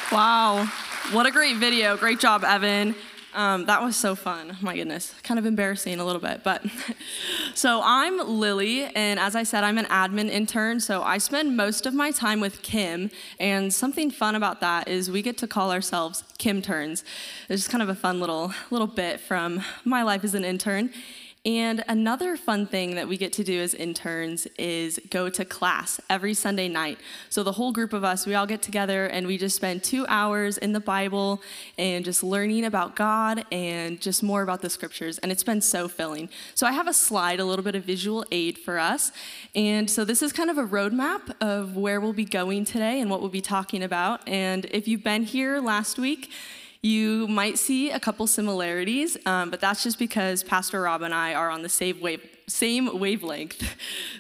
Wow, what a great video. Great job, Evan. That was so fun. My goodness, kind of embarrassing a little bit, but. So I'm Lily, and as I said, I'm an admin intern, so I spend most of my time with Kim, and something fun about that is we get to call ourselves Kim Turns. It's just kind of a fun little bit from my life as an intern. And another fun thing that we get to do as interns is go to class every Sunday night. So the whole group of us, we all get together and we just spend 2 hours in the Bible and just learning about God and just more about the scriptures. And it's been so filling. So I have a slide, a little bit of visual aid for us. And so this is kind of a roadmap of where we'll be going today and what we'll be talking about. And if you've been here last week, you might see a couple similarities, but that's just because Pastor Rob and I are on the same wavelength.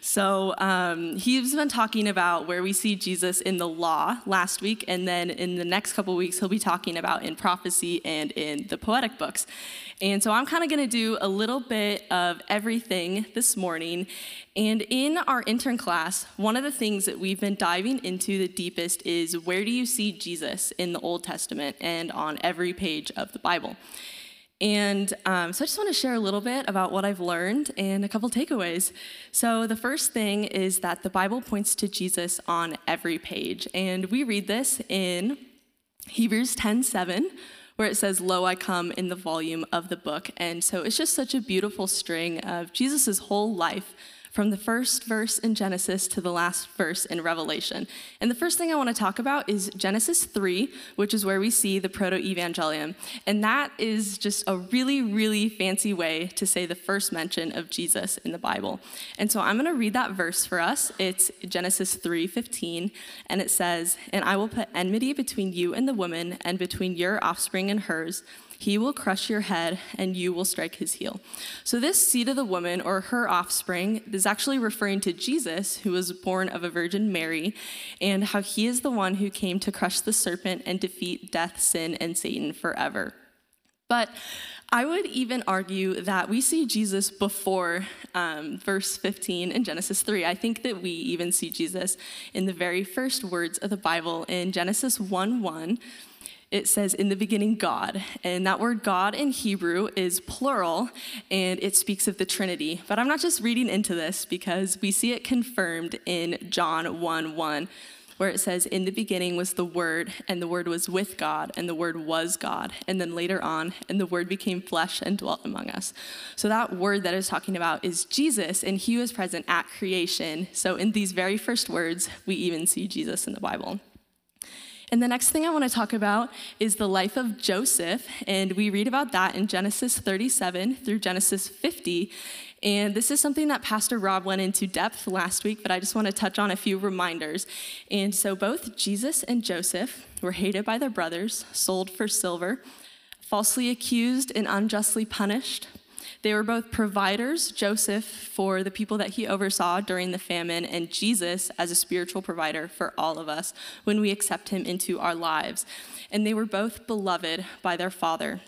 So he's been talking about where we see Jesus in the law last week, and then in the next couple weeks, he'll be talking about in prophecy and in the poetic books. And so I'm kind of going to do a little bit of everything this morning. And in our intern class, one of the things that we've been diving into the deepest is where do you see Jesus in the Old Testament and on every page of the Bible? And so I just want to share a little bit about what I've learned and a couple takeaways. So the first thing is that the Bible points to Jesus on every page. And we read this in Hebrews 10:7, where it says, "Lo, I come in the volume of the book." And so it's just such a beautiful string of Jesus's whole life from the first verse in Genesis to the last verse in Revelation. And the first thing I want to talk about is Genesis 3, which is where we see the proto-evangelium. And that is just a really, really fancy way to say the first mention of Jesus in the Bible. And so I'm going to read that verse for us. It's Genesis 3:15, and it says, "And I will put enmity between you and the woman, and between your offspring and hers. He will crush your head, and you will strike his heel." So this seed of the woman, or her offspring, is actually referring to Jesus, who was born of a Virgin Mary, and how he is the one who came to crush the serpent and defeat death, sin, and Satan forever. But I would even argue that we see Jesus before verse 15 in Genesis 3. I think that we even see Jesus in the very first words of the Bible in Genesis 1:1. It says, "In the beginning, God." And that word God in Hebrew is plural, and it speaks of the Trinity. But I'm not just reading into this because we see it confirmed in John 1:1, where it says, "In the beginning was the Word, and the Word was with God, and the Word was God." And then later on, "And the Word became flesh and dwelt among us." So that word that is talking about is Jesus, and he was present at creation. So in these very first words, we even see Jesus in the Bible. And the next thing I want to talk about is the life of Joseph, and we read about that in Genesis 37 through Genesis 50. And this is something that Pastor Rob went into depth last week, but I just want to touch on a few reminders. And so both Jesus and Joseph were hated by their brothers, sold for silver, falsely accused and unjustly punished. They were both providers, Joseph for the people that he oversaw during the famine, and Jesus as a spiritual provider for all of us when we accept him into our lives. And they were both beloved by their father.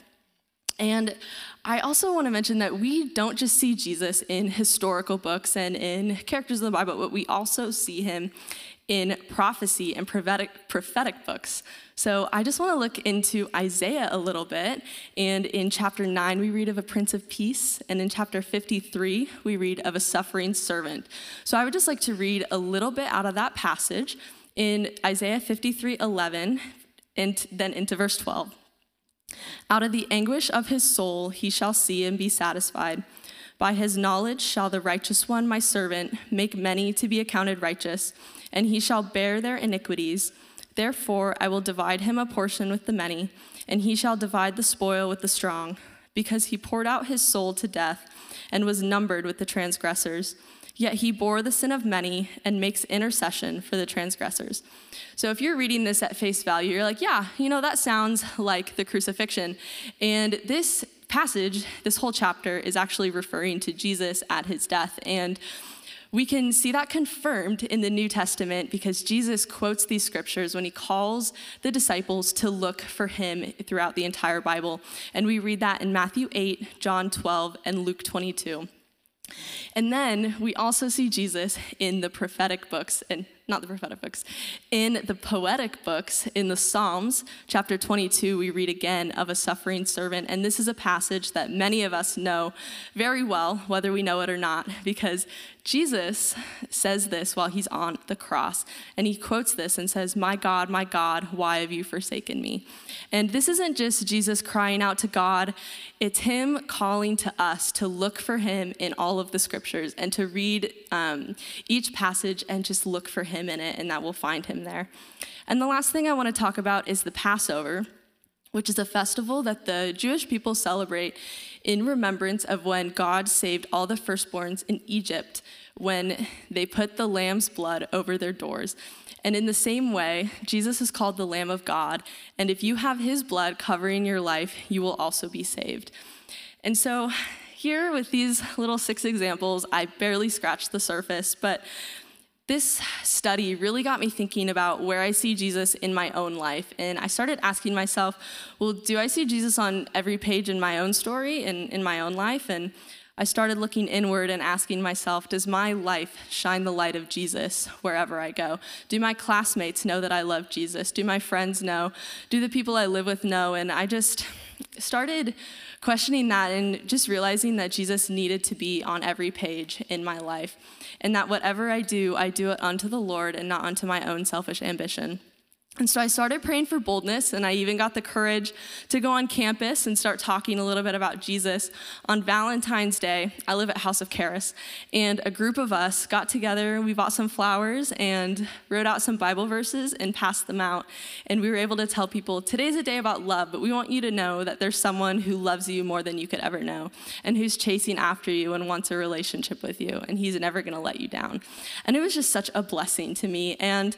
And I also want to mention that we don't just see Jesus in historical books and in characters of the Bible, but we also see him in prophecy and prophetic books. So I just want to look into Isaiah a little bit. And in chapter 9, we read of a Prince of Peace. And in chapter 53, we read of a suffering servant. So I would just like to read a little bit out of that passage in Isaiah 53:11, and then into verse 12. "Out of the anguish of his soul he shall see and be satisfied. By his knowledge shall the righteous one, my servant, make many to be accounted righteous, and he shall bear their iniquities. Therefore I will divide him a portion with the many, and he shall divide the spoil with the strong, because he poured out his soul to death and was numbered with the transgressors. Yet he bore the sin of many and makes intercession for the transgressors." So if you're reading this at face value, you're like, yeah, that sounds like the crucifixion. And this passage, this whole chapter, is actually referring to Jesus at his death. And we can see that confirmed in the New Testament because Jesus quotes these scriptures when he calls the disciples to look for him throughout the entire Bible. And we read that in Matthew 8, John 12, and Luke 22. And then we also see Jesus in the prophetic books, and not the prophetic books, in the poetic books, in the Psalms, chapter 22, we read again of a suffering servant. And this is a passage that many of us know very well, whether we know it or not, because Jesus says this while he's on the cross. And he quotes this and says, my God, why have you forsaken me? And this isn't just Jesus crying out to God. It's him calling to us to look for him in all of the scriptures and to read each passage and just look for him in it, and that we'll find him there. And the last thing I want to talk about is the Passover, which is a festival that the Jewish people celebrate in remembrance of when God saved all the firstborns in Egypt when they put the lamb's blood over their doors. And in the same way, Jesus is called the Lamb of God, and if you have his blood covering your life, you will also be saved. And so here with these little 6 examples, I barely scratched the surface, but this study really got me thinking about where I see Jesus in my own life. And I started asking myself, well, do I see Jesus on every page in my own story and in my own life? And I started looking inward and asking myself, does my life shine the light of Jesus wherever I go? Do my classmates know that I love Jesus? Do my friends know? Do the people I live with know? And I just started questioning that and just realizing that Jesus needed to be on every page in my life, and that whatever I do it unto the Lord and not unto my own selfish ambition. And so I started praying for boldness, and I even got the courage to go on campus and start talking a little bit about Jesus. On Valentine's Day, I live at House of Charis, and a group of us got together, we bought some flowers and wrote out some Bible verses and passed them out. And we were able to tell people, today's a day about love, but we want you to know that there's someone who loves you more than you could ever know, and who's chasing after you and wants a relationship with you, and he's never gonna let you down. And it was just such a blessing to me. And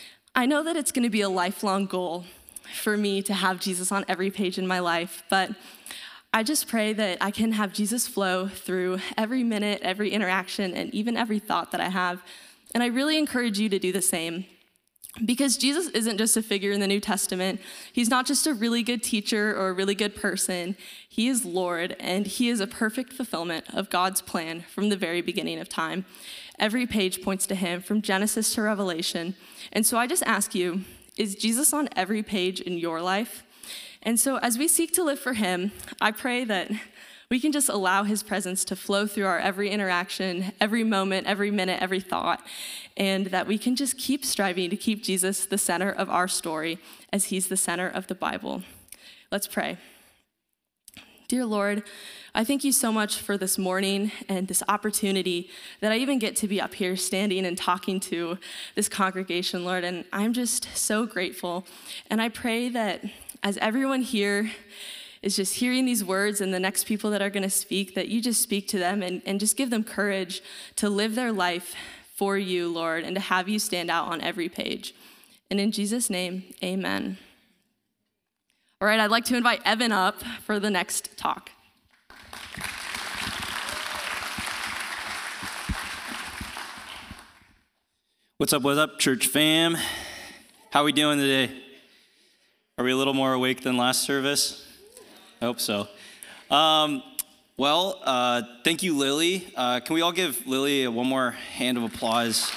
I know that it's going to be a lifelong goal for me to have Jesus on every page in my life, but I just pray that I can have Jesus flow through every minute, every interaction, and even every thought that I have. And I really encourage you to do the same, because Jesus isn't just a figure in the New Testament. He's not just a really good teacher or a really good person. He is Lord, and he is a perfect fulfillment of God's plan from the very beginning of time. Every page points to him, from Genesis to Revelation. And so I just ask you, is Jesus on every page in your life? And so as we seek to live for him, I pray that we can just allow his presence to flow through our every interaction, every moment, every minute, every thought, and that we can just keep striving to keep Jesus the center of our story as he's the center of the Bible. Let's pray. Dear Lord, I thank you so much for this morning and this opportunity that I even get to be up here standing and talking to this congregation, Lord, and I'm just so grateful. And I pray that as everyone here is just hearing these words and the next people that are going to speak, that you just speak to them and just give them courage to live their life for you, Lord, and to have you stand out on every page. And in Jesus' name, amen. All right, I'd like to invite Evan up for the next talk. What's up, church fam? How are we doing today? Are we a little more awake than last service? I hope so. Thank you, Lily. Can we all give Lily one more hand of applause?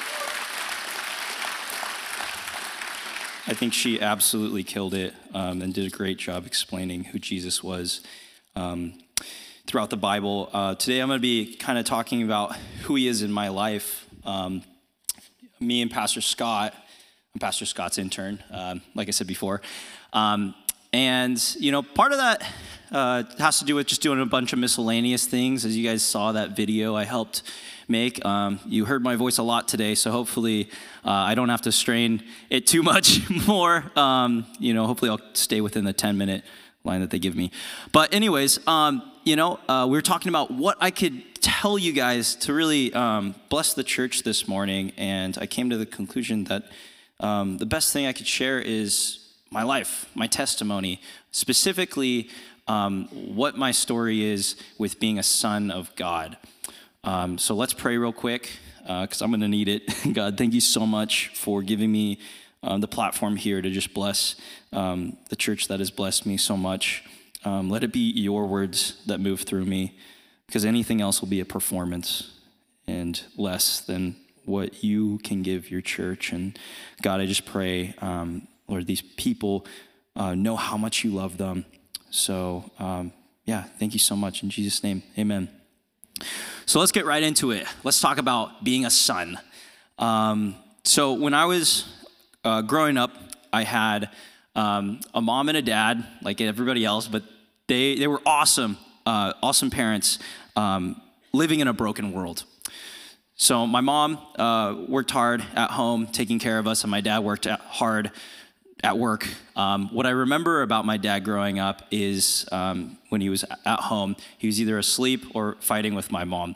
I think she absolutely killed it and did a great job explaining who Jesus was throughout the Bible. Today I'm going to be kind of talking about who he is in my life. Me and Pastor Scott, I'm Pastor Scott's intern, like I said before. Part of that has to do with just doing a bunch of miscellaneous things. As you guys saw that video I helped make. You heard my voice a lot today, so hopefully I don't have to strain it too much more. Hopefully I'll stay within the 10-minute line that they give me. But anyways, we were talking about what I could tell you guys to really bless the church this morning, and I came to the conclusion that the best thing I could share is my life, my testimony, specifically what my story is with being a son of God. So let's pray real quick, because I'm going to need it. God, thank you so much for giving me the platform here to just bless the church that has blessed me so much. Let it be your words that move through me, because anything else will be a performance and less than what you can give your church. And God, I just pray, Lord, these people know how much you love them. So, thank you so much. In Jesus' name, amen. So let's get right into it. Let's talk about being a son. So when I was growing up, I had a mom and a dad, like everybody else, but they were awesome parents, living in a broken world. So my mom worked hard at home, taking care of us, and my dad worked hard at work. What I remember about my dad growing up is when he was at home, he was either asleep or fighting with my mom.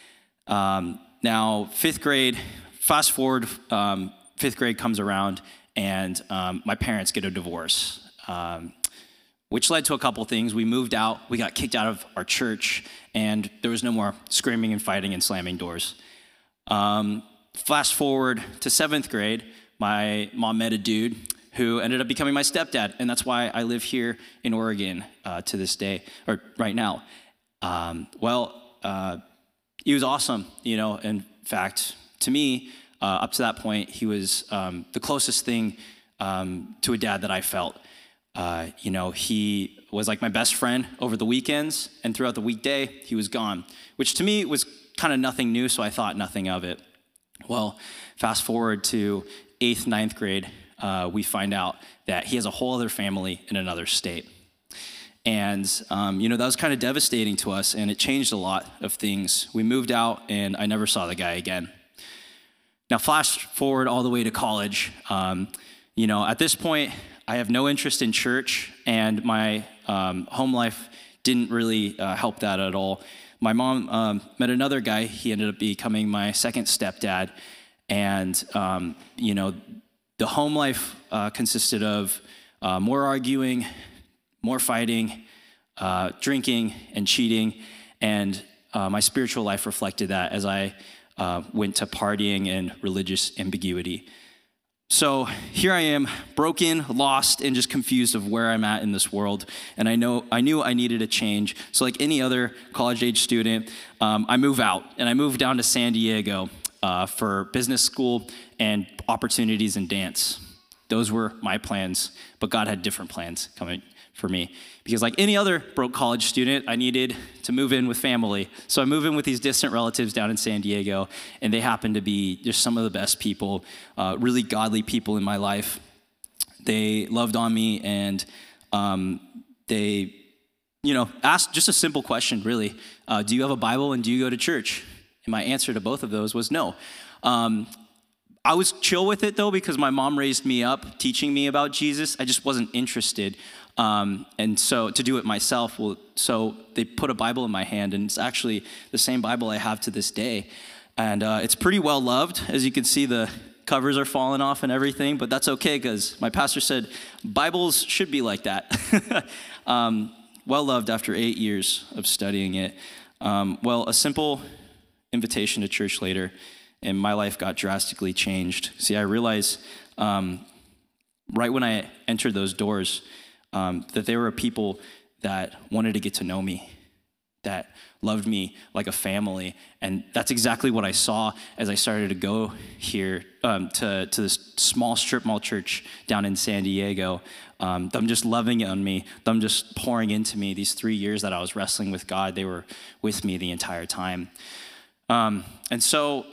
Now, fast forward, fifth grade comes around, and my parents get a divorce, which led to a couple things. We moved out, we got kicked out of our church, and there was no more screaming and fighting and slamming doors. Fast forward to 7th grade, my mom met a dude who ended up becoming my stepdad, and that's why I live here in Oregon to this day, or right now. He was awesome, In fact, to me, up to that point, he was the closest thing to a dad that I felt. He was like my best friend over the weekends, and throughout the weekday, he was gone, which to me was kind of nothing new, so I thought nothing of it. Well, fast forward to 8th, 9th grade, we find out that he has a whole other family in another state. And, that was kind of devastating to us, and it changed a lot of things. We moved out, and I never saw the guy again. Now, flash forward all the way to college. At this point, I have no interest in church, and my home life didn't really help that at all. My mom met another guy. He ended up becoming my second stepdad, and, the home life consisted of more arguing, more fighting, drinking, and cheating, and my spiritual life reflected that as I went to partying and religious ambiguity. So here I am, broken, lost, and just confused of where I'm at in this world. And I knew I needed a change. So like any other college-age student, I move out, and I moved down to San Diego for business school and opportunities in dance. Those were my plans, but God had different plans coming for me. Because like any other broke college student, I needed to move in with family. So I moved in with these distant relatives down in San Diego, and they happened to be just some of the best people, really godly people in my life. They loved on me, and they, asked just a simple question, really. Do you have a Bible and do you go to church? And my answer to both of those was no. I was chill with it, though, because my mom raised me up teaching me about Jesus. I just wasn't interested. And so to do it myself, so they put a Bible in my hand, and it's actually the same Bible I have to this day. And it's pretty well loved. As you can see, the covers are falling off and everything, but that's okay, because my pastor said Bibles should be like that. Well loved after 8 years of studying it. A simple invitation to church later, and my life got drastically changed. See, I realized right when I entered those doors that there were people that wanted to get to know me, that loved me like a family. And that's exactly what I saw as I started to go here to this small strip mall church down in San Diego. Them just loving on me, them just pouring into me. These 3 years that I was wrestling with God, they were with me the entire time. And so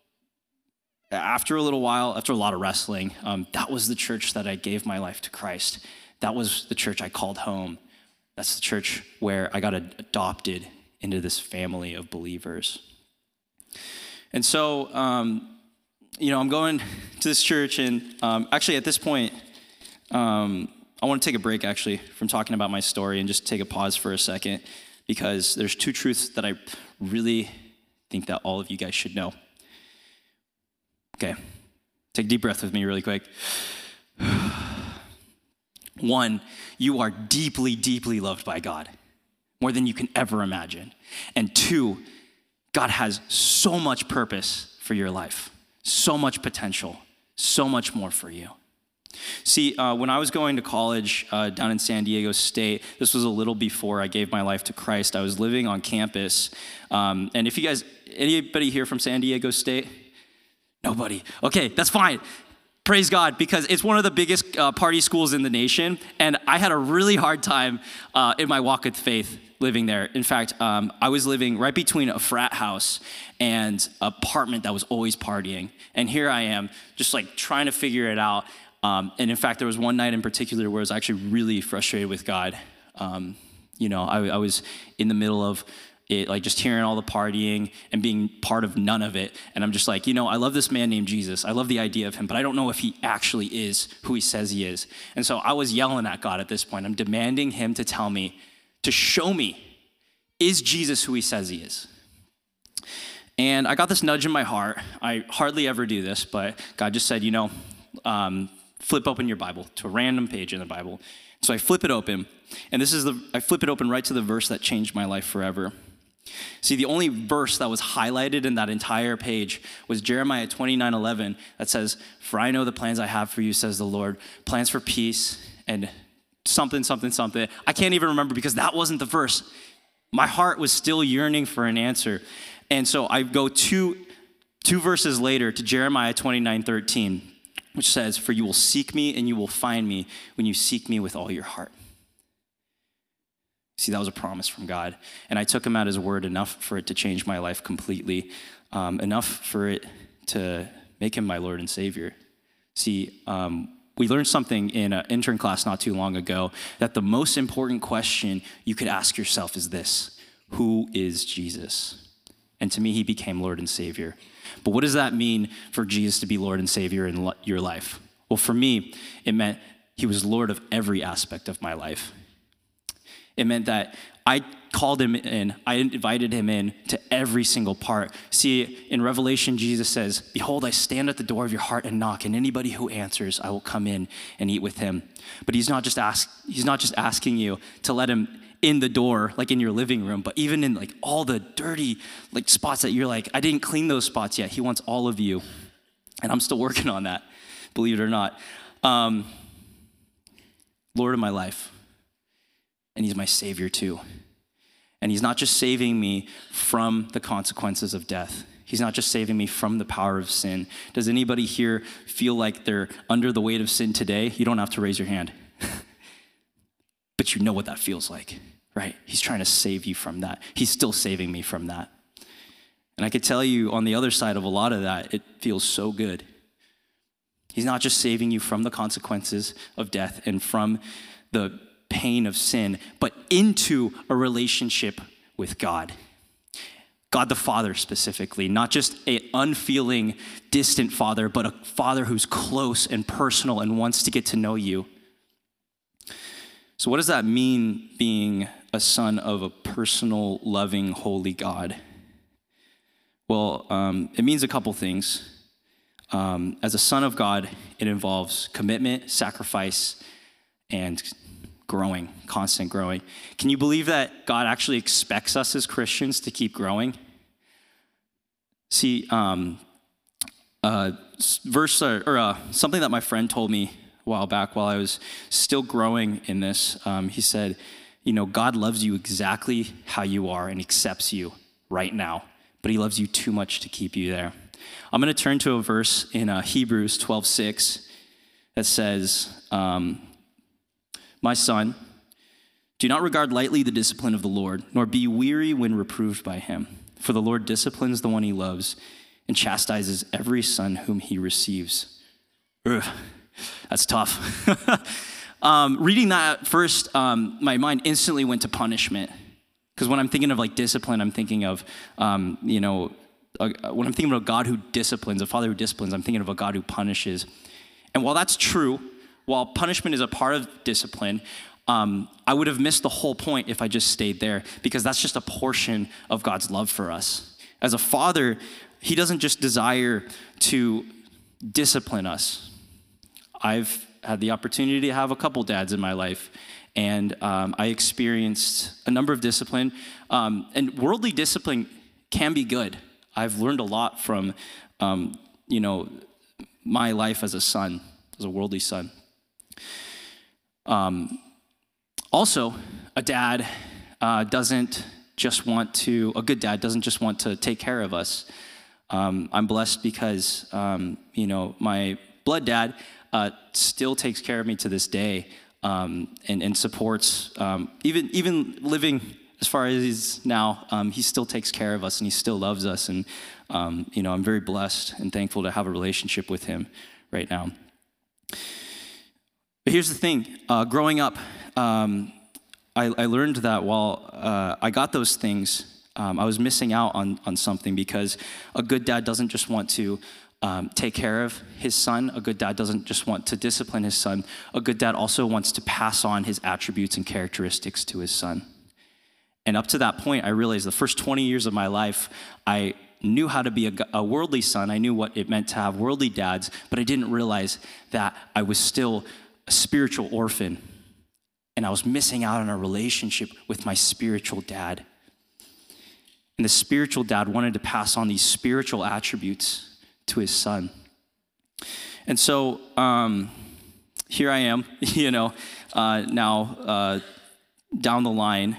after a little while, after a lot of wrestling, that was the church that I gave my life to Christ. That was the church I called home. That's the church where I got adopted into this family of believers. And so, I'm going to this church, and actually at this point, I want to take a break, actually, from talking about my story and just take a pause for a second, because there's 2 truths that I really think that all of you guys should know. Okay, take a deep breath with me really quick. 1, you are deeply, deeply loved by God, more than you can ever imagine. And 2, God has so much purpose for your life, so much potential, so much more for you. See, when I was going to college down in San Diego State, this was a little before I gave my life to Christ. I was living on campus. And if you guys, anybody here from San Diego State? Nobody. Okay, that's fine. Praise God, because it's one of the biggest party schools in the nation, and I had a really hard time in my walk with faith living there. In fact, I was living right between a frat house and an apartment that was always partying, and here I am, just like trying to figure it out. And in fact, there was one night in particular where I was actually really frustrated with God. I was in the middle of it, like just hearing all the partying and being part of none of it. And I'm just like, I love this man named Jesus. I love the idea of him, but I don't know if he actually is who he says he is. And so I was yelling at God at this point. I'm demanding him to tell me, to show me, is Jesus who he says he is? And I got this nudge in my heart. I hardly ever do this, but God just said, flip open your Bible to a random page in the Bible. So I flip it open, and I flip it open right to the verse that changed my life forever. See, the only verse that was highlighted in that entire page was Jeremiah 29:11 that says, "For I know the plans I have for you, says the Lord, plans for peace and something, something, something." I can't even remember because that wasn't the verse. My heart was still yearning for an answer. And so I go two verses later to Jeremiah 29:13, which says, "For you will seek me and you will find me when you seek me with all your heart." See, that was a promise from God. And I took him at his word enough for it to change my life completely, enough for it to make him my Lord and Savior. See, we learned something in an intern class not too long ago, that the most important question you could ask yourself is this: who is Jesus? And to me, he became Lord and Savior. But what does that mean for Jesus to be Lord and Savior in your life? Well, for me, it meant he was Lord of every aspect of my life. It meant that I called him in, I invited him in to every single part. See, in Revelation, Jesus says, "Behold, I stand at the door of your heart and knock, and anybody who answers, I will come in and eat with him." But he's not just asking you to let him in the door, like in your living room, but even in like all the dirty like spots that you're like, I didn't clean those spots yet. He wants all of you. And I'm still working on that, believe it or not. Lord of my life. And he's my Savior too. And he's not just saving me from the consequences of death. He's not just saving me from the power of sin. Does anybody here feel like they're under the weight of sin today? You don't have to raise your hand. But you know what that feels like, right? He's trying to save you from that. He's still saving me from that. And I could tell you on the other side of a lot of that, it feels so good. He's not just saving you from the consequences of death and from the pain of sin, but into a relationship with God. God the Father specifically, not just an unfeeling, distant Father, but a Father who's close and personal and wants to get to know you. So what does that mean, being a son of a personal, loving, holy God? Well, it means a couple things. As a son of God, it involves commitment, sacrifice, and growing, constant growing. Can you believe that God actually expects us as Christians to keep growing? See, something that my friend told me a while back while I was still growing in this, he said, God loves you exactly how you are and accepts you right now, but he loves you too much to keep you there. I'm going to turn to a verse in Hebrews 12:6 that says, "My son, do not regard lightly the discipline of the Lord, nor be weary when reproved by him. For the Lord disciplines the one he loves and chastises every son whom he receives." Ugh, that's tough. Reading that at first, my mind instantly went to punishment. Because when I'm thinking of like discipline, I'm thinking of, when I'm thinking of a God who disciplines, a father who disciplines, I'm thinking of a God who punishes. And while that's true, while punishment is a part of discipline, I would have missed the whole point if I just stayed there, because that's just a portion of God's love for us. As a father, he doesn't just desire to discipline us. I've had the opportunity to have a couple dads in my life, and I experienced a number of discipline, and worldly discipline can be good. I've learned a lot from, my life as a son, as a worldly son. Also, a good dad doesn't just want to take care of us. I'm blessed because, my blood dad still takes care of me to this day, and supports, even living as far as he's now, he still takes care of us and he still loves us. And, I'm very blessed and thankful to have a relationship with him right now. But here's the thing, growing up, I learned that while I got those things, I was missing out on something, because a good dad doesn't just want to take care of his son. A good dad doesn't just want to discipline his son. A good dad also wants to pass on his attributes and characteristics to his son. And up to that point, I realized the first 20 years of my life, I knew how to be a worldly son. I knew what it meant to have worldly dads, but I didn't realize that I was still a spiritual orphan, and I was missing out on a relationship with my spiritual dad. And the spiritual dad wanted to pass on these spiritual attributes to his son. And so here I am, now down the line,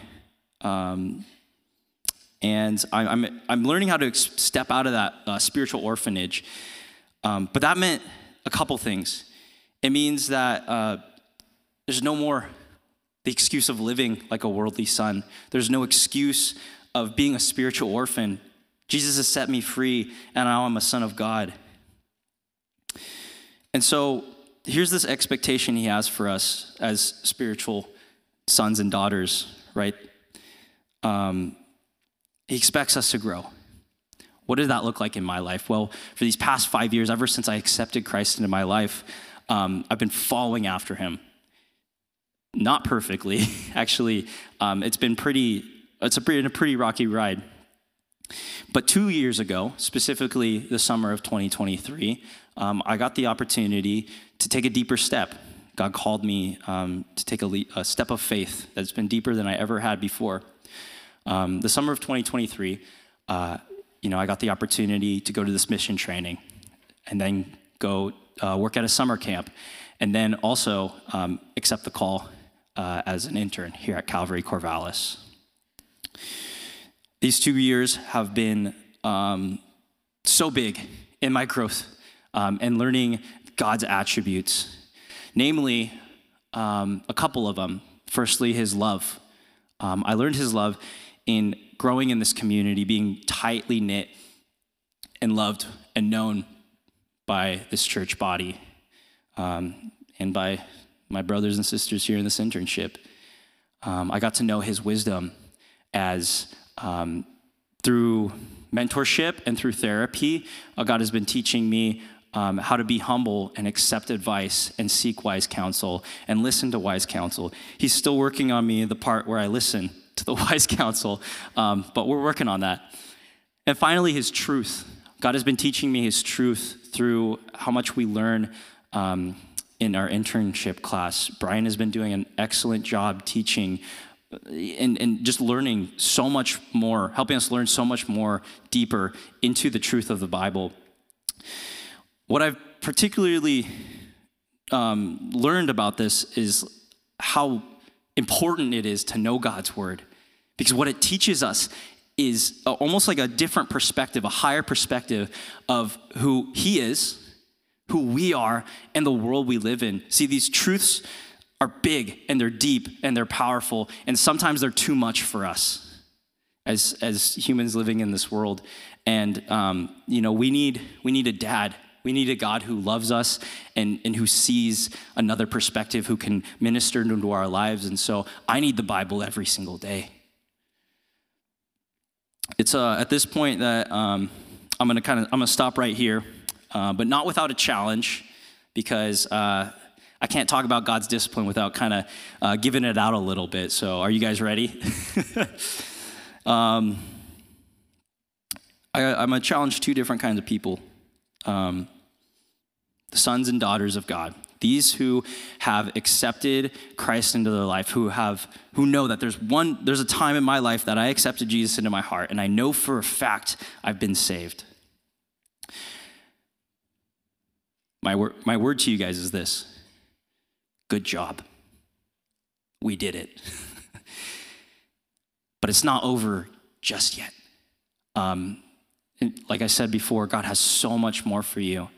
and I'm learning how to step out of that spiritual orphanage. But that meant a couple things. It means that there's no more the excuse of living like a worldly son. There's no excuse of being a spiritual orphan. Jesus has set me free, and now I'm a son of God. And so here's this expectation he has for us as spiritual sons and daughters, right? He expects us to grow. What did that look like in my life? Well, for these past 5 years, ever since I accepted Christ into my life, I've been following after him. Not perfectly, actually. It's been a pretty rocky ride. But 2 years ago, specifically the summer of 2023, I got the opportunity to take a deeper step. God called me to take a step of faith that's been deeper than I ever had before. The summer of 2023, I got the opportunity to go to this mission training, and then go work at a summer camp, and then also accept the call as an intern here at Calvary Corvallis. These 2 years have been so big in my growth and learning God's attributes, namely a couple of them. Firstly, his love. I learned his love in growing in this community, being tightly knit and loved and known by this church body, and by my brothers and sisters here in this internship. I got to know his wisdom as through mentorship and through therapy. God has been teaching me how to be humble and accept advice and seek wise counsel and listen to wise counsel. He's still working on me the part where I listen to the wise counsel, but we're working on that. And finally, his truth. God has been teaching me his truth through how much we learn in our internship class. Brian has been doing an excellent job teaching and just learning so much more, helping us learn so much more deeper into the truth of the Bible. What I've particularly learned about this is how important it is to know God's word, because what it teaches us is almost like a different perspective, a higher perspective of who he is, who we are, and the world we live in. See, these truths are big, and they're deep, and they're powerful, and sometimes they're too much for us as humans living in this world. And we need a dad. We need a God who loves us and who sees another perspective, who can minister into our lives. And so I need the Bible every single day. It's at this point that I'm gonna stop right here, but not without a challenge, because I can't talk about God's discipline without kind of giving it out a little bit. So are you guys ready? I'm gonna challenge two different kinds of people. The sons and daughters of God, these who have accepted Christ into their life, who know that there's a time in my life that I accepted Jesus into my heart, and I know for a fact I've been saved. My word to you guys is this: good job. We did it. But it's not over just yet. And like I said before, God has so much more for you.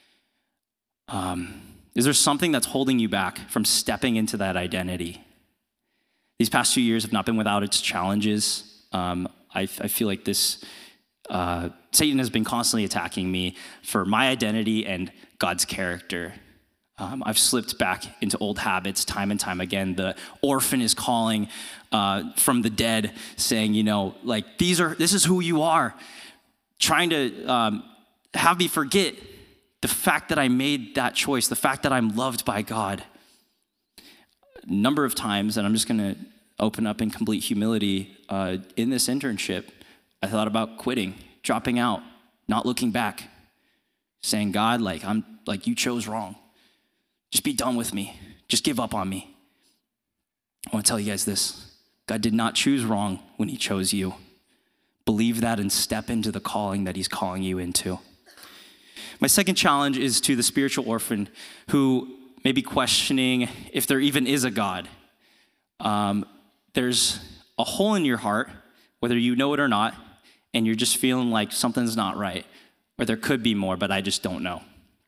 Is there something that's holding you back from stepping into that identity? These past 2 years have not been without its challenges. I feel like Satan has been constantly attacking me for my identity and God's character. I've slipped back into old habits time and time again. The orphan is calling from the dead, saying, this is who you are. Trying to have me forget the fact that I made that choice, the fact that I'm loved by God. A number of times, and I'm just going to open up in complete humility, in this internship, I thought about quitting, dropping out, not looking back, saying, God, you chose wrong. Just be done with me. Just give up on me. I want to tell you guys this. God did not choose wrong when he chose you. Believe that and step into the calling that he's calling you into. My second challenge is to the spiritual orphan who may be questioning if there even is a God. There's a hole in your heart, whether you know it or not, and you're just feeling like something's not right, or there could be more, but I just don't know.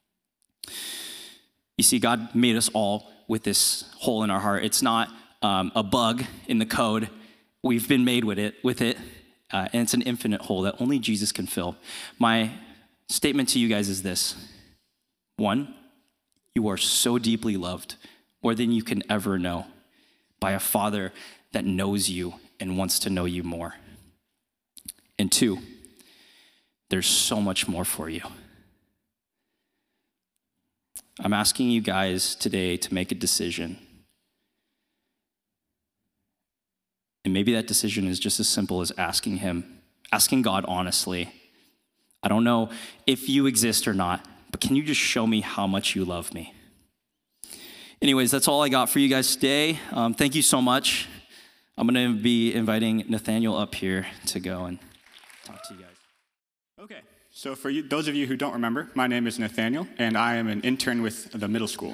You see, God made us all with this hole in our heart. It's not a bug in the code. We've been made with it, and it's an infinite hole that only Jesus can fill. My statement to you guys is this. 1, you are so deeply loved, more than you can ever know, by a Father that knows you and wants to know you more. And 2, there's so much more for you. I'm asking you guys today to make a decision. And maybe that decision is just as simple as asking God honestly, I don't know if you exist or not, but can you just show me how much you love me? Anyways, that's all I got for you guys today. Thank you so much. I'm going to be inviting Nathaniel up here to go and talk to you guys. Okay, so for you, those of you who don't remember, my name is Nathaniel, and I am an intern with the middle school.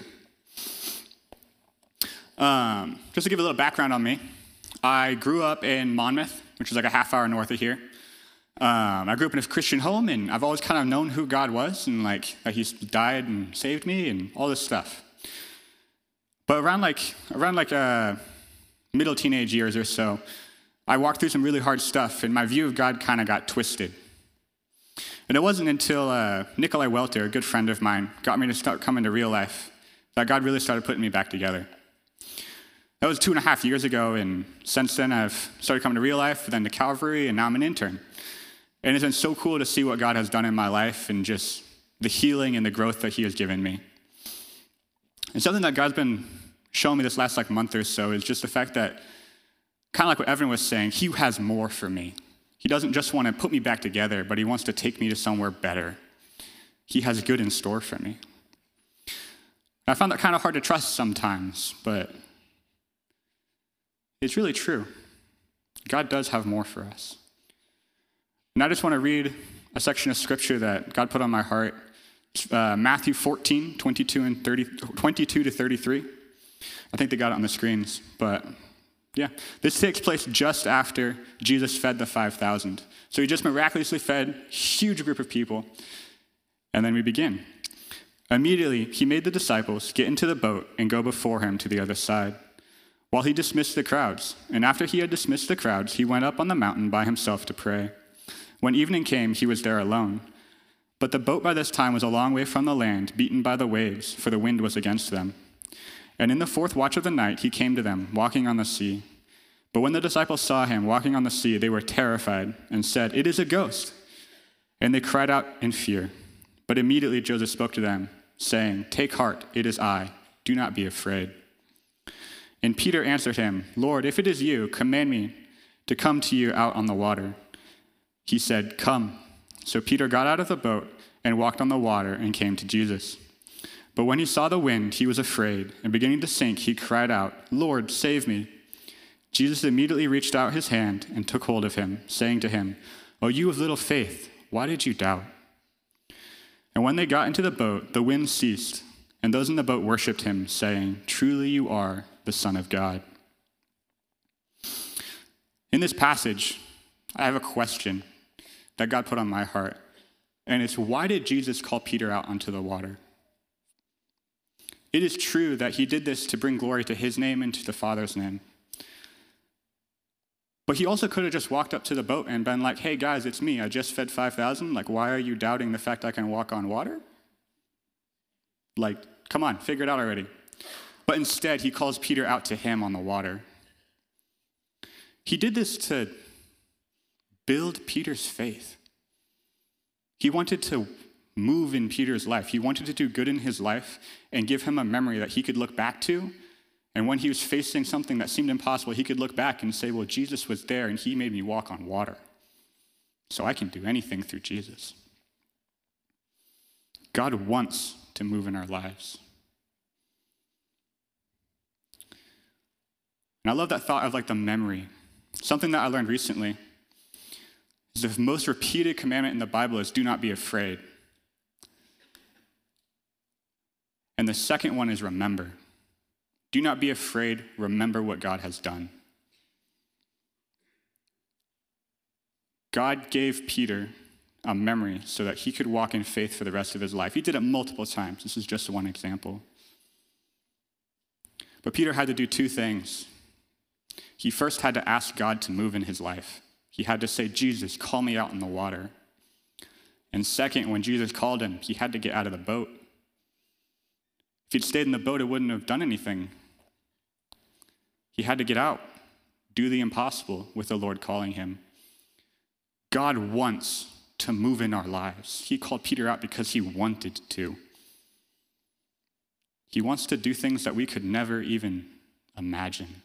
Just to give a little background on me, I grew up in Monmouth, which is like a half hour north of here. I grew up in a Christian home, and I've always kind of known who God was, and that He's died and saved me, and all this stuff. But around middle teenage years or so, I walked through some really hard stuff, and my view of God kind of got twisted. And it wasn't until Nikolai Welter, a good friend of mine, got me to start coming to real life that God really started putting me back together. That was 2.5 years ago, and since then I've started coming to real life, then to Calvary, and now I'm an intern. And it's been so cool to see what God has done in my life and just the healing and the growth that He has given me. And something that God's been showing me this last month or so is just the fact that, kind of like what Evan was saying, He has more for me. He doesn't just want to put me back together, but He wants to take me to somewhere better. He has good in store for me. I found that kind of hard to trust sometimes, but it's really true. God does have more for us. And I just want to read a section of scripture that God put on my heart. Matthew 14, 22 to 33. I think they got it on the screens, but yeah. This takes place just after Jesus fed the 5,000. So He just miraculously fed a huge group of people. And then we begin. Immediately, He made the disciples get into the boat and go before Him to the other side, while He dismissed the crowds. And after He had dismissed the crowds, He went up on the mountain by Himself to pray. When evening came, He was there alone. But the boat by this time was a long way from the land, beaten by the waves, for the wind was against them. And in the 4th watch of the night, He came to them, walking on the sea. But when the disciples saw Him walking on the sea, they were terrified and said, "It is a ghost." And they cried out in fear. But immediately Joseph spoke to them, saying, "Take heart, it is I. Do not be afraid." And Peter answered Him, "Lord, if it is you, command me to come to you out on the water." He said, "Come." So Peter got out of the boat and walked on the water and came to Jesus. But when he saw the wind, he was afraid, and beginning to sink, he cried out, "Lord, save me." Jesus immediately reached out His hand and took hold of him, saying to him, "O you of little faith, why did you doubt?" And when they got into the boat, the wind ceased, and those in the boat worshipped Him, saying, "Truly you are the Son of God." In this passage, I have a question. that God put on my heart. And it's, why did Jesus call Peter out onto the water? It is true that he did this to bring glory to his name and to the Father's name. But he also could have just walked up to the boat and been like, hey guys, it's me. I just fed 5,000. Like, why are you doubting the fact I can walk on water? Like, come on, figure it out already. But instead, he calls Peter out to him on the water. He did this to build Peter's faith. He wanted to move in Peter's life. He wanted to do good in his life and give him a memory that he could look back to. And when he was facing something that seemed impossible, he could look back and say, well, Jesus was there and he made me walk on water. So I can do anything through Jesus. God wants to move in our lives. And I love that thought of like the memory. Something that I learned recently is the most repeated commandment in the Bible is do not be afraid. And the second one is remember. Do not be afraid, remember what God has done. God gave Peter a memory so that he could walk in faith for the rest of his life. He did it multiple times. This is just one example. But Peter had to do two things. He first had to ask God to move in his life. He had to say, Jesus, call me out in the water. And second, when Jesus called him, he had to get out of the boat. If he'd stayed in the boat, it wouldn't have done anything. He had to get out, do the impossible with the Lord calling him. God wants to move in our lives. He called Peter out because he wanted to. He wants to do things that we could never even imagine.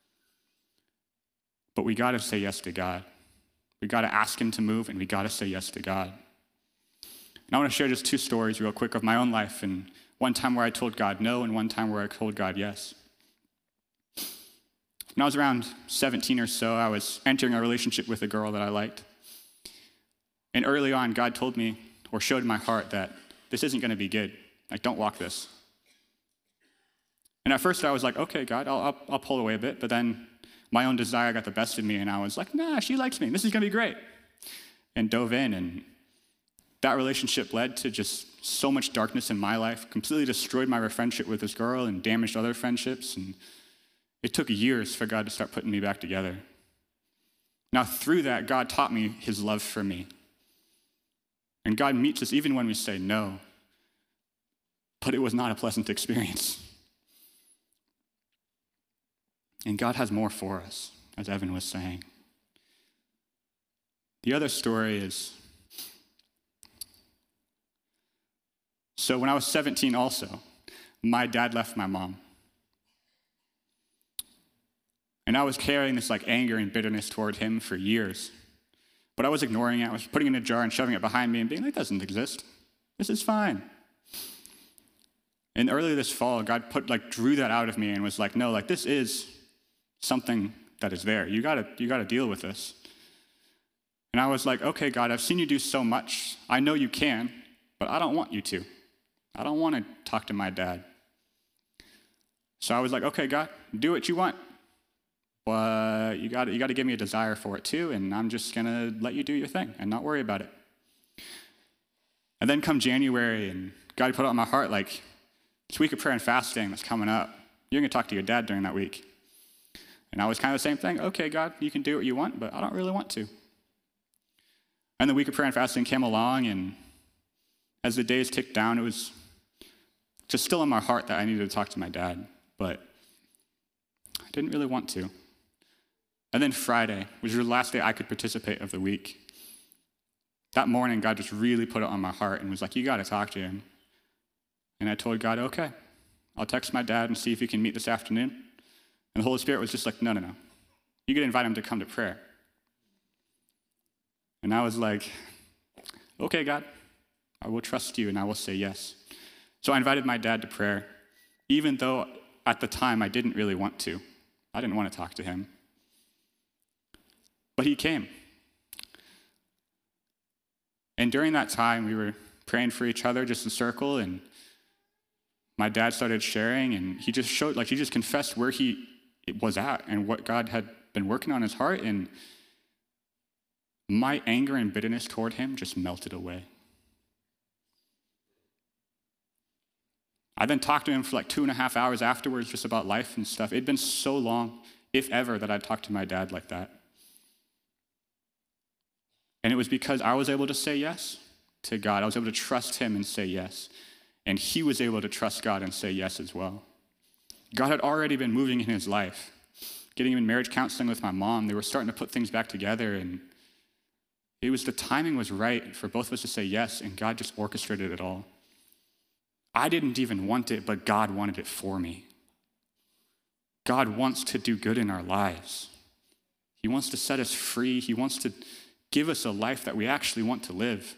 But we got to say yes to God. We got to ask him to move, and we got to say yes to God. And I want to share just two stories real quick of my own life, and one time where I told God no, and one time where I told God yes. When I was around 17 or so, I was entering a relationship with a girl that I liked. And early on, God told me, or showed my heart, that this isn't going to be good. Like, don't walk this. And at first I was like, okay, God, I'll pull away a bit. But then my own desire got the best of me, and I was like, nah, she likes me. This is going to be great. And dove in, and that relationship led to just so much darkness in my life, completely destroyed my friendship with this girl and damaged other friendships. And it took years for God to start putting me back together. Now, through that, God taught me his love for me. And God meets us even when we say no. But it was not a pleasant experience. And God has more for us, as Evan was saying. The other story is, so when I was 17 also, my dad left my mom. And I was carrying this like anger and bitterness toward him for years. But I was ignoring it. I was putting it in a jar and shoving it behind me and being like, that doesn't exist. This is fine. And earlier this fall, God drew that out of me and was like, no, this is something that is there. You gotta deal with this. And I was like, okay, God, I've seen you do so much. I know you can, but I don't want you to. I don't want to talk to my dad. So I was like, okay, God, do what you want. But you got to give me a desire for it too, and I'm just going to let you do your thing and not worry about it. And then come January, and God put it on my heart, this week of prayer and fasting that's coming up, you're going to talk to your dad during that week. And I was kind of the same thing. Okay, God, you can do what you want, but I don't really want to. And the week of prayer and fasting came along, and as the days ticked down, it was just still in my heart that I needed to talk to my dad, but I didn't really want to. And then Friday, which was the last day I could participate of the week, that morning, God just really put it on my heart and was like, you got to talk to him. And I told God, okay, I'll text my dad and see if he can meet this afternoon. And the Holy Spirit was just like, no. You got to invite him to come to prayer. And I was like, okay, God, I will trust you and I will say yes. So I invited my dad to prayer, even though at the time I didn't really want to. I didn't want to talk to him. But he came. And during that time, we were praying for each other, just in a circle, and my dad started sharing, and he just showed, he just confessed where he was at and what God had been working on his heart, and my anger and bitterness toward him just melted away. I then talked to him for like 2.5 hours afterwards just about life and stuff. It'd been so long, if ever, that I'd talked to my dad like that. And it was because I was able to say yes to God. I was able to trust him and say yes. And he was able to trust God and say yes as well. God had already been moving in his life, getting him in marriage counseling with my mom. They were starting to put things back together, and the timing was right for both of us to say yes, and God just orchestrated it all. I didn't even want it, but God wanted it for me. God wants to do good in our lives. He wants to set us free. He wants to give us a life that we actually want to live.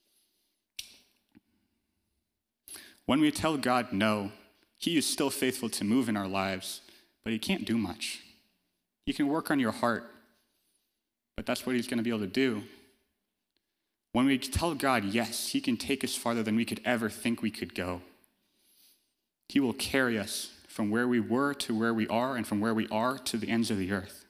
When we tell God no, he is still faithful to move in our lives, but he can't do much. He can work on your heart, but that's what he's going to be able to do. When we tell God yes, he can take us farther than we could ever think we could go. He will carry us from where we were to where we are, and from where we are to the ends of the earth.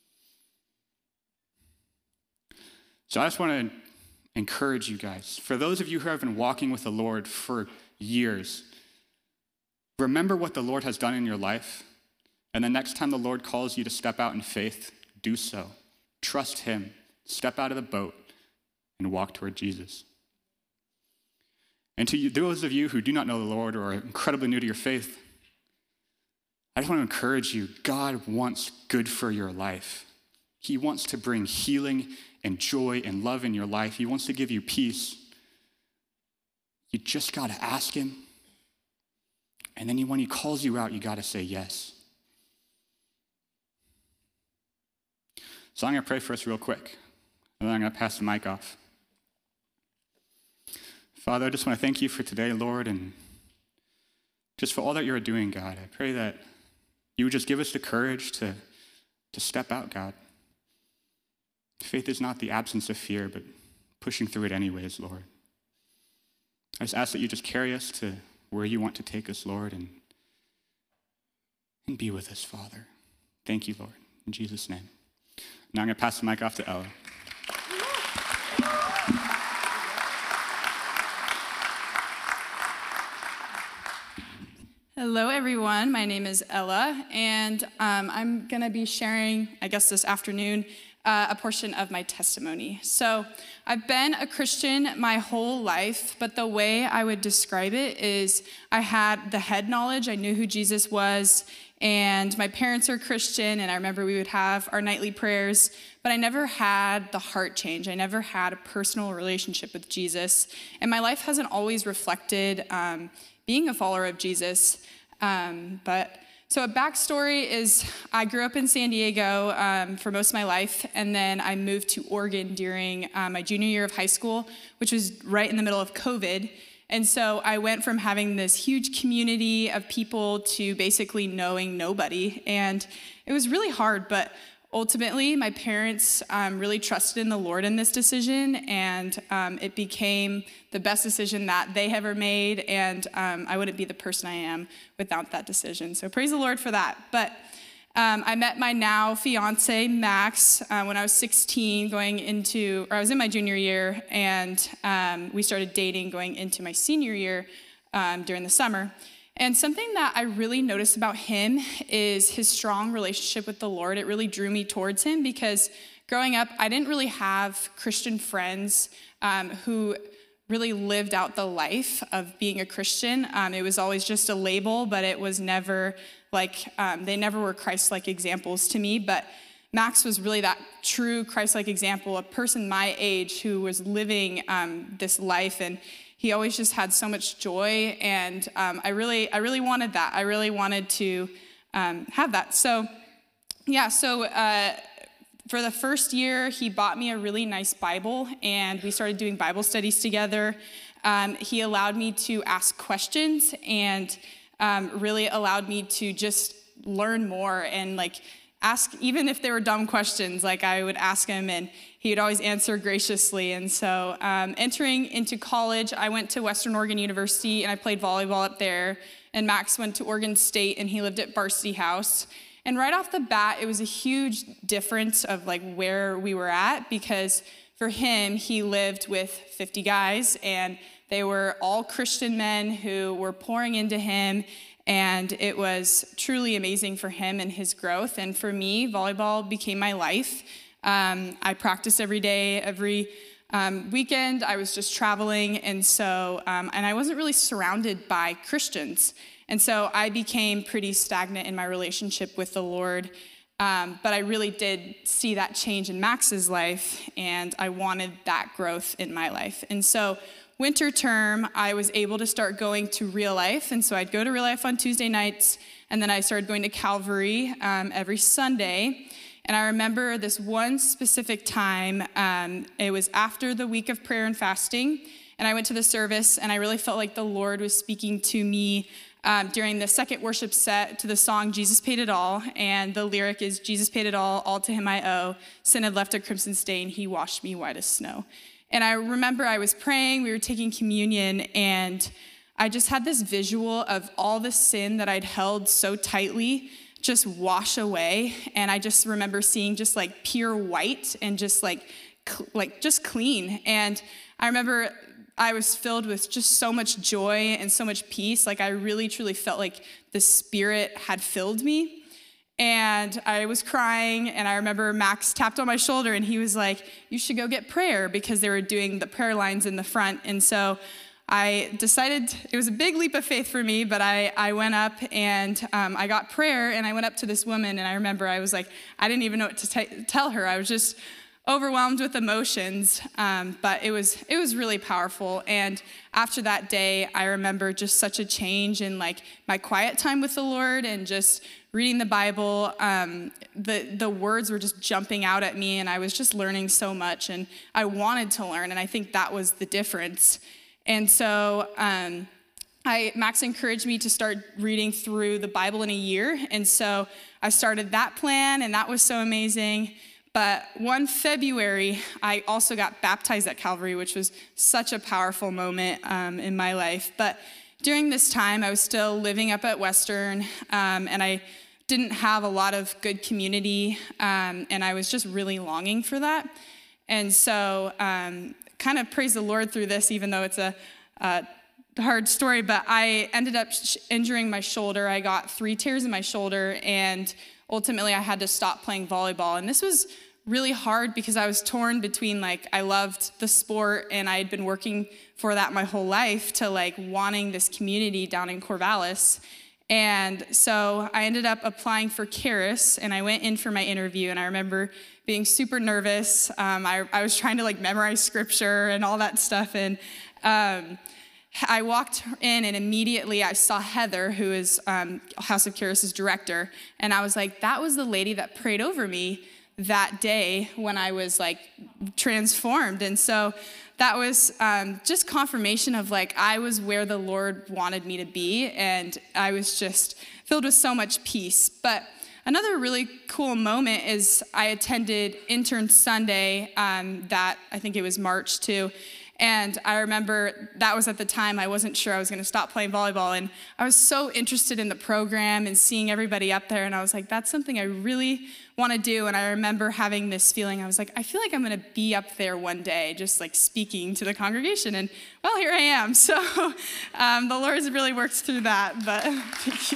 So I just want to encourage you guys. For those of you who have been walking with the Lord for years, remember what the Lord has done in your life, and the next time the Lord calls you to step out in faith, do so. Trust him. Step out of the boat and walk toward Jesus. And to you, those of you who do not know the Lord or are incredibly new to your faith, I just want to encourage you, God wants good for your life. He wants to bring healing and joy and love in your life. He wants to give you peace. You just got to ask him. And then when he calls you out, you got to say yes. So I'm going to pray for us real quick, and then I'm going to pass the mic off. Father, I just want to thank you for today, Lord, and just for all that you're doing, God. I pray that you would just give us the courage to step out, God. Faith is not the absence of fear, but pushing through it anyways, Lord. I just ask that you just carry us to where you want to take us, Lord, and be with us, Father. Thank you, Lord. In Jesus' name. Now I'm going to pass the mic off to Ella. Hello, everyone. My name is Ella, and I'm going to be sharing, I guess this afternoon, a portion of my testimony. So I've been a Christian my whole life, but the way I would describe it is I had the head knowledge. I knew who Jesus was, and my parents are Christian, and I remember we would have our nightly prayers, but I never had the heart change. I never had a personal relationship with Jesus, and my life hasn't always reflected being a follower of Jesus. So a backstory is I grew up in San Diego for most of my life, and then I moved to Oregon during my junior year of high school, which was right in the middle of COVID. And so I went from having this huge community of people to basically knowing nobody. And it was really hard, but ultimately my parents really trusted in the Lord in this decision, and it became the best decision that they ever made, and I wouldn't be the person I am without that decision. So praise the Lord for that. But I met my now fiance, Max, when I was 16, I was in my junior year, and we started dating going into my senior year during the summer. And something that I really noticed about him is his strong relationship with the Lord. It really drew me towards him because growing up, I didn't really have Christian friends who really lived out the life of being a Christian. It was always just a label, but it was never they never were Christ-like examples to me. But Max was really that true Christ-like example, a person my age who was living this life, and he always just had so much joy, and I really wanted that. I really wanted to have that. So for the first year, he bought me a really nice Bible, and we started doing Bible studies together. He allowed me to ask questions, and really allowed me to just learn more and ask, even if they were dumb questions, I would ask him, and he would always answer graciously. And so entering into college, I went to Western Oregon University, and I played volleyball up there. And Max went to Oregon State, and he lived at Varsity House. And right off the bat, it was a huge difference of where we were at, because for him, he lived with 50 guys, and they were all Christian men who were pouring into him, and it was truly amazing for him and his growth. And for me, volleyball became my life. I practiced every day, every weekend. I was just traveling, and so, and I wasn't really surrounded by Christians. And so I became pretty stagnant in my relationship with the Lord. But I really did see that change in Max's life, and I wanted that growth in my life. And so winter term, I was able to start going to Real Life. And so I'd go to Real Life on Tuesday nights, and then I started going to Calvary every Sunday. And I remember this one specific time, it was after the week of prayer and fasting, and I went to the service, and I really felt like the Lord was speaking to me during the second worship set to the song, Jesus Paid It All, and the lyric is, Jesus paid it all to him I owe, sin had left a crimson stain, he washed me white as snow. And I remember I was praying, we were taking communion, and I just had this visual of all the sin that I'd held so tightly just wash away, and I just remember seeing just like pure white and just like just clean. And I remember I was filled with just so much joy and so much peace. Like I really, truly felt like the Spirit had filled me. And I was crying, and I remember Max tapped on my shoulder, and he was like, you should go get prayer, because they were doing the prayer lines in the front. And so I decided, it was a big leap of faith for me, but I went up and I got prayer, and I went up to this woman, and I remember I was like, I didn't even know what to tell her. I was just overwhelmed with emotions, but it was really powerful. And after that day, I remember just such a change in like my quiet time with the Lord and just reading the Bible. The words were just jumping out at me, and I was just learning so much, and I wanted to learn, and I think that was the difference. And so Max encouraged me to start reading through the Bible in a year, and so I started that plan, and that was so amazing. But one February, I also got baptized at Calvary, which was such a powerful moment in my life. But during this time, I was still living up at Western, and I didn't have a lot of good community, and I was just really longing for that. And so kind of praise the Lord through this, even though it's a hard story, but I ended up injuring my shoulder. I got 3 tears in my shoulder, and ultimately I had to stop playing volleyball. And this was really hard because I was torn between like, I loved the sport and I had been working for that my whole life, to like wanting this community down in Corvallis. And so I ended up applying for Charis, and I went in for my interview, and I remember being super nervous. I was trying to like memorize scripture and all that stuff. And I walked in, and immediately I saw Heather, who is House of Charis' director, and I was like, that was the lady that prayed over me that day when I was like transformed. And so that was just confirmation of like, I was where the Lord wanted me to be, and I was just filled with so much peace. But another really cool moment is I attended Intern Sunday, that I think it was March too. And I remember that was at the time I wasn't sure I was going to stop playing volleyball. And I was so interested in the program and seeing everybody up there. And I was like, that's something I really want to do. And I remember having this feeling. I was like, I feel like I'm going to be up there one day, just like speaking to the congregation. And well, here I am. So the Lord's really worked through that. But thank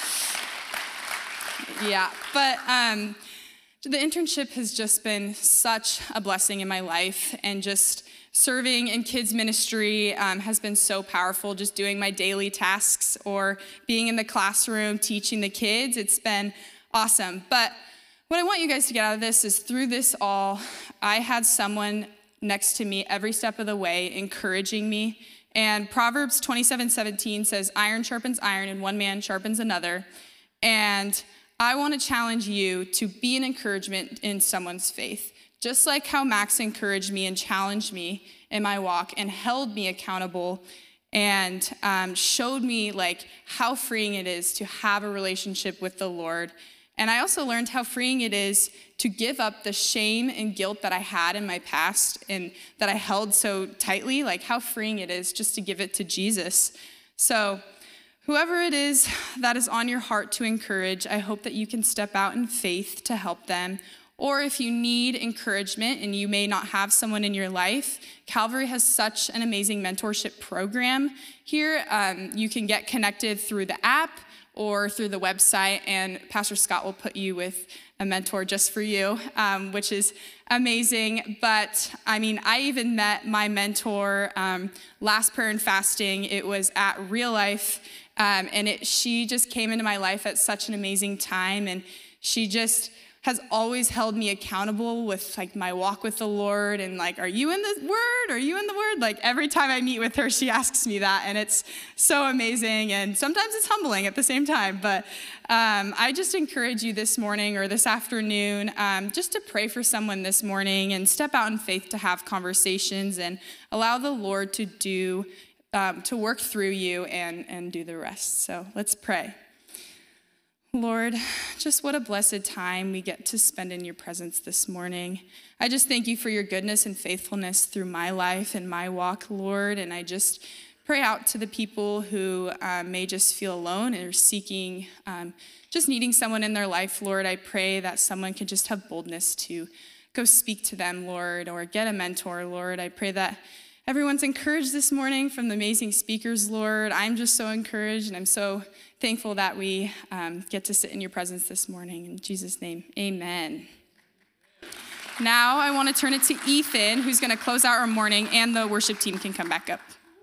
you. Yeah. But the internship has just been such a blessing in my life, and just serving in kids ministry has been so powerful, just doing my daily tasks or being in the classroom teaching the kids. It's been awesome. But what I want you guys to get out of this is, through this all, I had someone next to me every step of the way encouraging me. And Proverbs 27:17 says, iron sharpens iron and one man sharpens another. And I want to challenge you to be an encouragement in someone's faith. Just like how Max encouraged me and challenged me in my walk and held me accountable and showed me like how freeing it is to have a relationship with the Lord. And I also learned how freeing it is to give up the shame and guilt that I had in my past and that I held so tightly, like how freeing it is just to give it to Jesus. So whoever it is that is on your heart to encourage, I hope that you can step out in faith to help them. Or if you need encouragement and you may not have someone in your life, Calvary has such an amazing mentorship program here. You can get connected through the app or through the website, and Pastor Scott will put you with a mentor just for you, which is amazing. But I mean, I even met my mentor last prayer and fasting. It was at Real Life, and she just came into my life at such an amazing time, and she just has always held me accountable with like my walk with the Lord and like, are you in the Word? Are you in the Word? Like every time I meet with her, she asks me that, and it's so amazing. And sometimes it's humbling at the same time. But I just encourage you this morning or this afternoon just to pray for someone this morning and step out in faith to have conversations and allow the Lord to work through you and do the rest. So let's pray. Lord, just what a blessed time we get to spend in your presence this morning. I just thank you for your goodness and faithfulness through my life and my walk, Lord. And I just pray out to the people who may just feel alone and are seeking, just needing someone in their life, Lord. I pray that someone can just have boldness to go speak to them, Lord, or get a mentor, Lord. I pray that everyone's encouraged this morning from the amazing speakers, Lord. I'm just so encouraged, and I'm so thankful that we get to sit in your presence this morning. In Jesus' name, amen. Now I want to turn it to Ethan, who's going to close out our morning, and the worship team can come back up.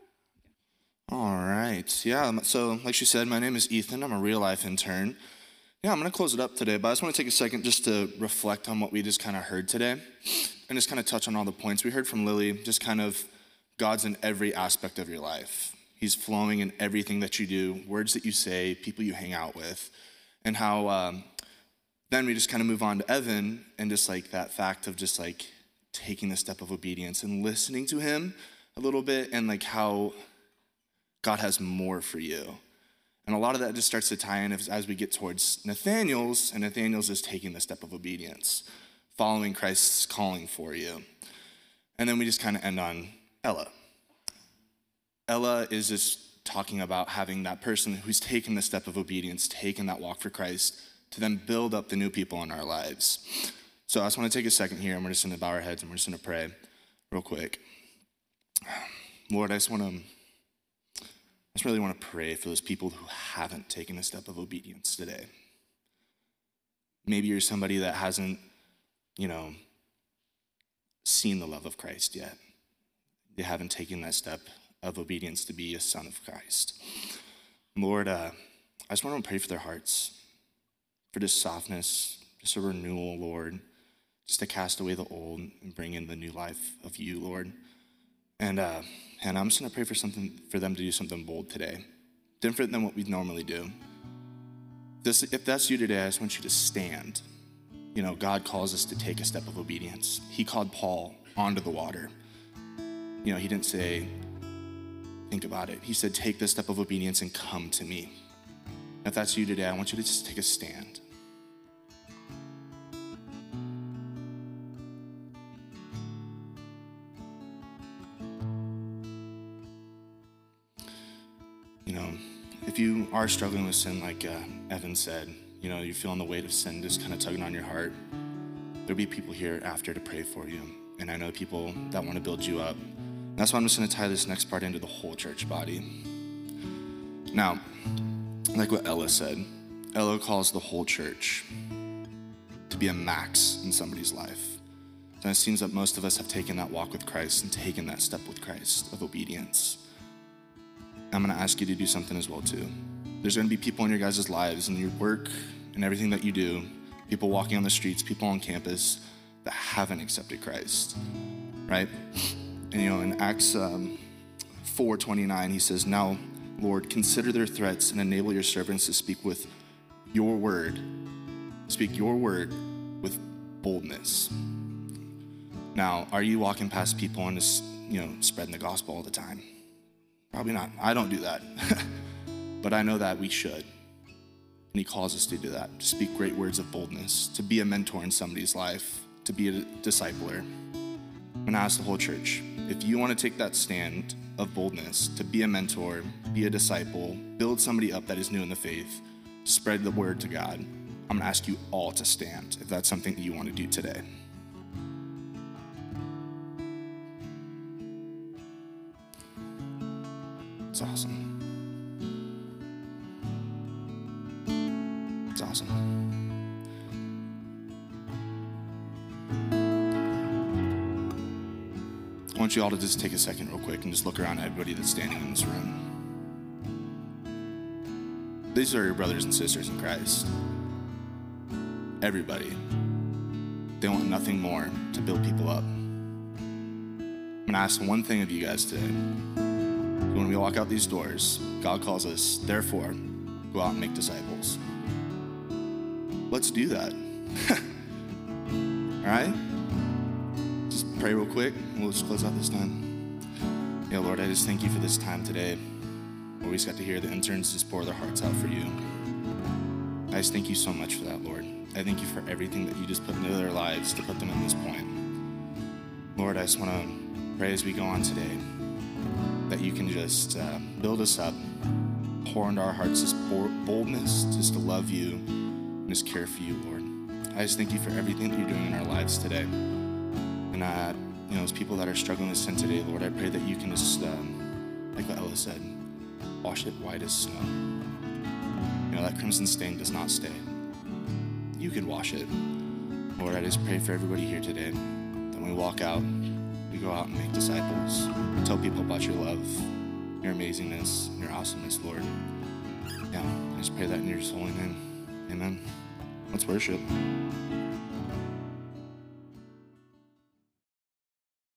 All right. Yeah, so like she said, my name is Ethan. I'm a Real Life intern. Yeah, I'm going to close it up today, but I just want to take a second just to reflect on what we just kind of heard today and just kind of touch on all the points we heard from Lily, just kind of God's in every aspect of your life. He's flowing in everything that you do, words that you say, people you hang out with, and how then we just kind of move on to Evan and just like that fact of just like taking the step of obedience and listening to him a little bit and like how God has more for you. And a lot of that just starts to tie in as we get towards Nathaniel's, and Nathaniel's is taking the step of obedience, following Christ's calling for you. And then we just kind of end on Ella. Ella is just talking about having that person who's taken the step of obedience, taken that walk for Christ, to then build up the new people in our lives. So I just want to take a second here, and we're just going to bow our heads, and we're just going to pray real quick. Lord, I just really want to pray for those people who haven't taken a step of obedience today. Maybe you're somebody that hasn't, seen the love of Christ yet. They haven't taken that step of obedience to be a son of Christ. Lord, I just want to pray for their hearts, for just softness, just a renewal, Lord, just to cast away the old and bring in the new life of you, Lord. And I'm just going to pray for them to do something bold today, different than what we normally do. If that's you today, I just want you to stand. God calls us to take a step of obedience. He called Paul onto the water. He didn't say, think about it. He said, take this step of obedience and come to me. If that's you today, I want you to just take a stand. If you are struggling with sin, like Evan said, you're feeling the weight of sin just kind of tugging on your heart, there'll be people here after to pray for you. And I know people that want to build you up. That's why I'm just going to tie this next part into the whole church body. Now, like what Ella said, Ella calls the whole church to be a max in somebody's life. And it seems that most of us have taken that walk with Christ and taken that step with Christ of obedience. I'm going to ask you to do something as well, too. There's going to be people in your guys' lives and your work and everything that you do, people walking on the streets, people on campus that haven't accepted Christ, right? And, in Acts 4:29, he says, now, Lord, consider their threats and enable your servants to speak your word with boldness. Now, are you walking past people and just, spreading the gospel all the time? Probably not. I don't do that. But I know that we should. And he calls us to do that, to speak great words of boldness, to be a mentor in somebody's life, to be a discipler. I'm going to ask the whole church, if you want to take that stand of boldness, to be a mentor, be a disciple, build somebody up that is new in the faith, spread the word to God, I'm gonna ask you all to stand if that's something that you want to do today. It's awesome. It's awesome. I want you all to just take a second real quick and just look around at everybody that's standing in this room. These are your brothers and sisters in Christ. Everybody. They want nothing more to build people up. I'm gonna ask one thing of you guys today. When we walk out these doors, God calls us, therefore, go out and make disciples. Let's do that. All right? Just pray real quick, and we'll just close out this time. Yeah, Lord, I just thank you for this time today where we just got to hear the interns just pour their hearts out for you. I just thank you so much for that, Lord. I thank you for everything that you just put into their lives to put them in this point. Lord, I just want to pray as we go on today that you can just build us up, pour into our hearts this boldness just to love you and just care for you, Lord. I just thank you for everything that you're doing in our lives today. And as people that are struggling with sin today, Lord, I pray that you can just, like what Ella said, wash it white as snow. That crimson stain does not stay. You can wash it. Lord, I just pray for everybody here today that when we walk out, we go out and make disciples. Tell people about your love, your amazingness, and your awesomeness, Lord. Yeah, I just pray that in your holy name. Amen. Let's worship.